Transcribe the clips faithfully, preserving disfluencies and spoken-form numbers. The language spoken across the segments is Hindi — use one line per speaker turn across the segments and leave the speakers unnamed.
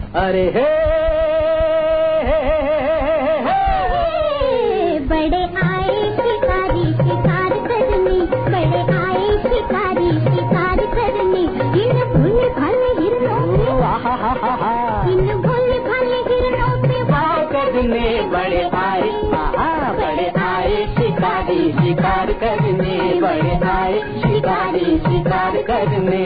अरे हे, हे, हे, हे
बड़े आए शिकारी शिकार करने, बड़े आए शिकारी शिकार करने, इन भोले भाले हिरणों पे, इन भोले भाले हिरणों पे वार
करने बड़े आए, बड़े आए शिकारी शिकार करने, बड़े आए शिकारी शिकार करने।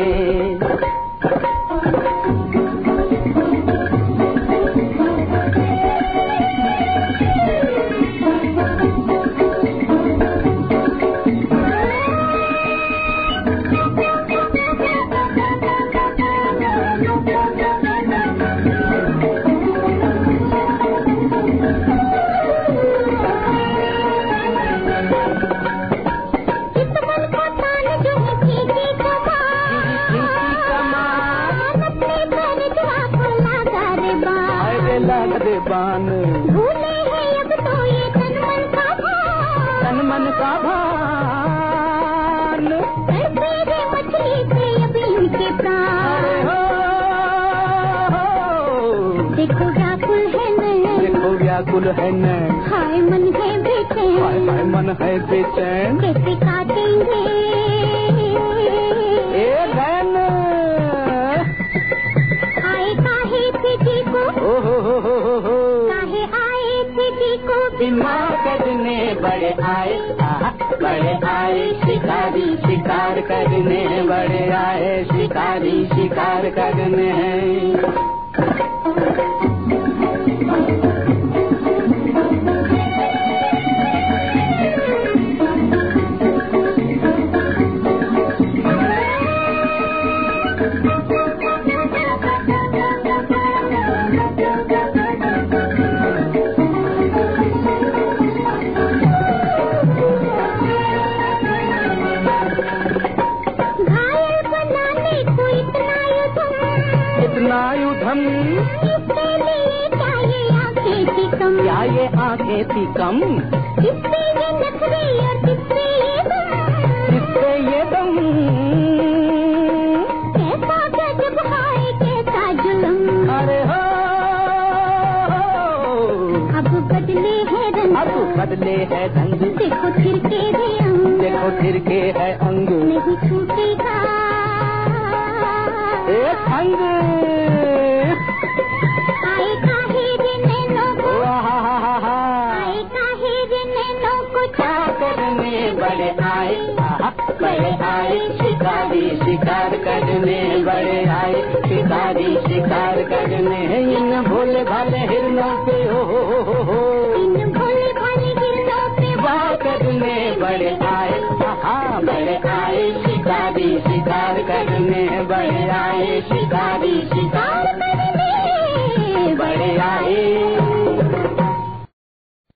बान
भूले हैं अब तो ये तन मन का भान,
तन मन का भान,
करते रे मछली से अब इनके प्राण। देखो व्याकुल है नैन,
देखो व्याकुल है नैन,
हाय मन है बेचैन,
हाय हाय मन है बेचैन,
कैसे काटेंगे
ए नैन,
आए काहे थे जी को,
ओ हो हो हो हो,
काहे आए थे जी को
बीमा करने बड़े आए, बड़े आए शिकारी शिकार करने, बड़े आए शिकारी शिकार करने। क्या ये आंखें थी कम,
किससे ये नखरे और किससे ये दम,
किससे ये दम,
कैसा गजब हाय कैसा जुल्म,
अरे हो,
अब बदले है रंग,
अब बदले है ढंग,
देखो थिरके है अंग,
देखो थिरके है अंग,
नहीं छूटेगा
एक अंग,
आए काहे रे नैनों को, आए काहे रे नैनों को
क्या करने बड़े आए, बड़े आए शिकारी शिकार करने, बड़े आए शिकारी शिकार करने, इन भोले भाले हिरणों पे हो, हो, हो, हो,
इन भोले भाले हिरणों पे
वार करने बड़े आए, बड़े आए शिकारी शिकार करने, बड़े आए